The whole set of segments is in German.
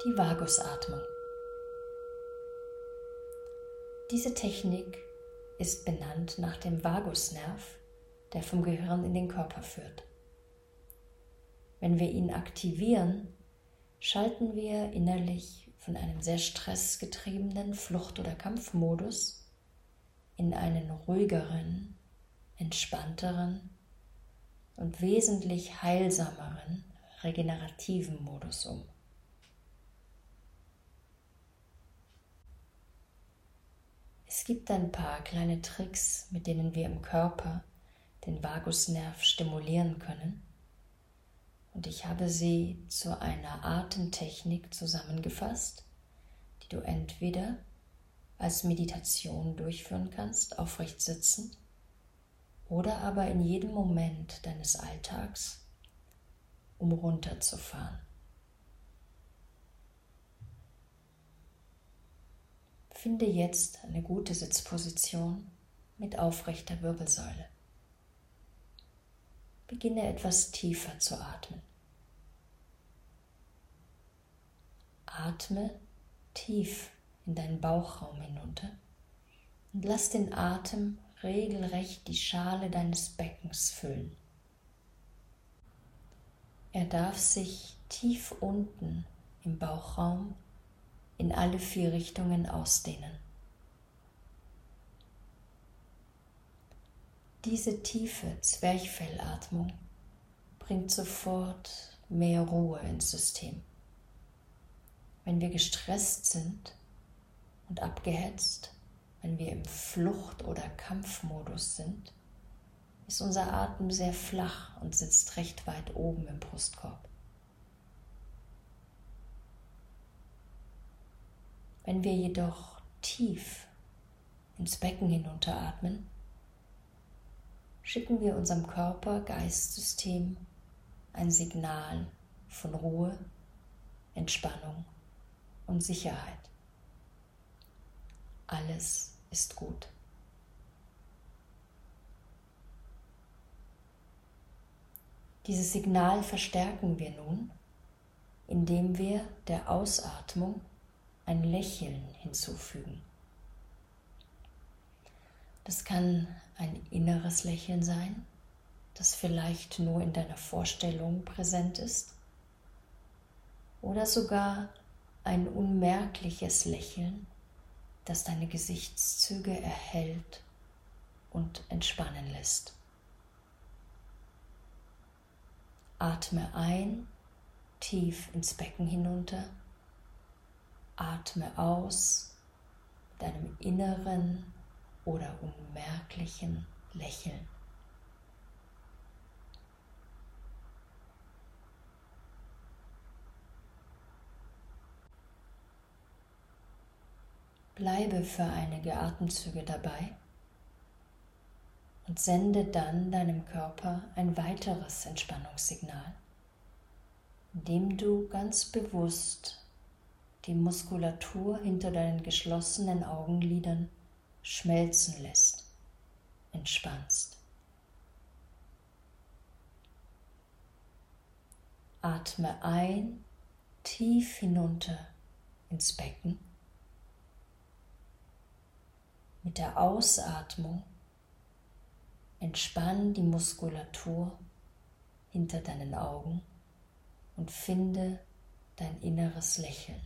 die Vagusatmung. Diese Technik ist benannt nach dem Vagusnerv, der vom Gehirn in den Körper führt. Wenn wir ihn aktivieren, schalten wir innerlich von einem sehr stressgetriebenen Flucht- oder Kampfmodus in einen ruhigeren, entspannteren und wesentlich heilsameren, regenerativen Modus um. Es gibt ein paar kleine Tricks, mit denen wir im Körper den Vagusnerv stimulieren können, und ich habe sie zu einer Atemtechnik zusammengefasst, die du entweder als Meditation durchführen kannst, aufrecht sitzend, oder aber in jedem Moment deines Alltags, um runterzufahren. Finde jetzt eine gute Sitzposition mit aufrechter Wirbelsäule. Beginne etwas tiefer zu atmen. Atme tief in deinen Bauchraum hinunter und lass den Atem regelrecht die Schale deines Beckens füllen. Er darf sich tief unten im Bauchraum in alle 4 Richtungen ausdehnen. Diese tiefe Zwerchfellatmung bringt sofort mehr Ruhe ins System. Wenn wir gestresst sind und abgehetzt, wenn wir im Flucht- oder Kampfmodus sind, ist unser Atem sehr flach und sitzt recht weit oben im Brustkorb. Wenn wir jedoch tief ins Becken hinunteratmen, schicken wir unserem Körper-Geist-System ein Signal von Ruhe, Entspannung und Sicherheit. Alles ist gut. Dieses Signal verstärken wir nun, indem wir der Ausatmung ein Lächeln hinzufügen. Das kann ein inneres Lächeln sein, das vielleicht nur in deiner Vorstellung präsent ist, oder sogar ein unmerkliches Lächeln, das deine Gesichtszüge erhellt und entspannen lässt. Atme ein, tief ins Becken hinunter. Atme aus mit einem inneren oder unmerklichen Lächeln. Bleibe für einige Atemzüge dabei und sende dann deinem Körper ein weiteres Entspannungssignal, indem du ganz bewusst die Muskulatur hinter deinen geschlossenen Augenlidern schmelzen lässt, entspannst. Atme ein, tief hinunter ins Becken. Mit der Ausatmung entspann die Muskulatur hinter deinen Augen und finde dein inneres Lächeln.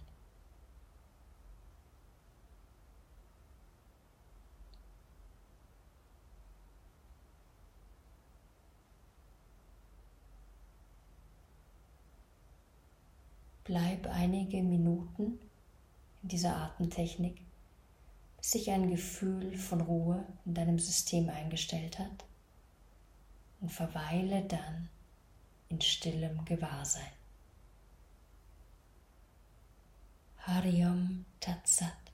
Bleib einige Minuten in dieser Atemtechnik, bis sich ein Gefühl von Ruhe in deinem System eingestellt hat, und verweile dann in stillem Gewahrsein. Hari Om Tat Sat.